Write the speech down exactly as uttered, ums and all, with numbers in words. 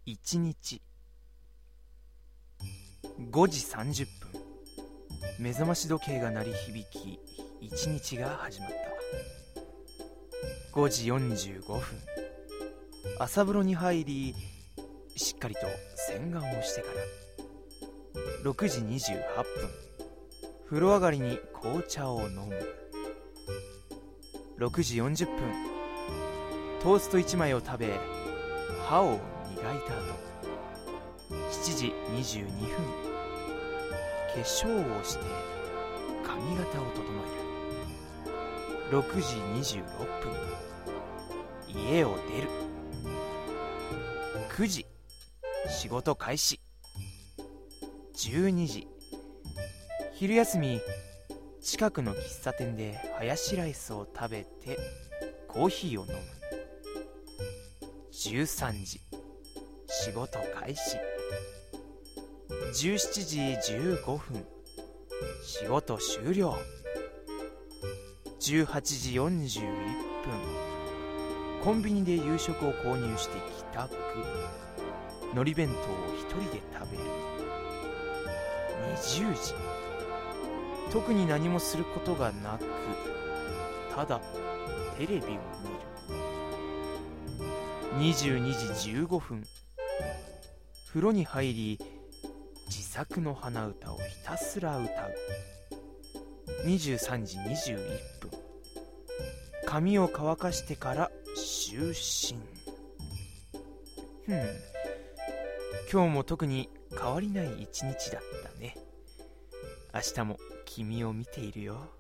いちにち。ごじさんじゅっぷん、目覚まし時計が鳴り響き、一日が始まった。ごじよんじゅうごふん、朝風呂に入り、しっかりと洗顔をしてからろくじにじゅうはっぷん、風呂上がりに紅茶を飲む。ろくじよんじゅっぷん、トーストいちまいを食べ歯を磨いた後、しちじにじゅうにふん、化粧をして髪型を整える。ろくじにじゅうろっぷん、家を出る。くじ、仕事開始。じゅうにじ、昼休み、近くの喫茶店でハヤシライスを食べてコーヒーを飲む。じゅうさんじ、仕事開始。じゅうしちじじゅうごふん、仕事終了。じゅうはちじよんじゅういっぷん、コンビニで夕食を購入して帰宅。海苔弁当を一人で食べる。にじゅうじ、特に何もすることがなく、ただテレビを見る。にじゅうにじじゅうごふん、風呂に入り、自作の鼻歌をひたすら歌う。にじゅうさんじにじゅういっぷん、髪を乾かしてから就寝。ふん、今日も特に変わりない一日だったね。明日も君を見ているよ。